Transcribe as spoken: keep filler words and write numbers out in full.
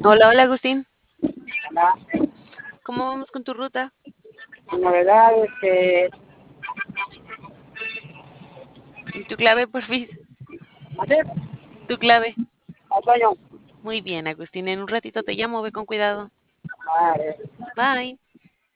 Hola, hola Agustín. La, ¿Cómo vamos con tu ruta? la novedad es que ¿Y tu clave, porfis? ayer, Tu clave. otoño, Muy bien, Agustín. En un ratito te llamo. Ve con cuidado. madre, Bye.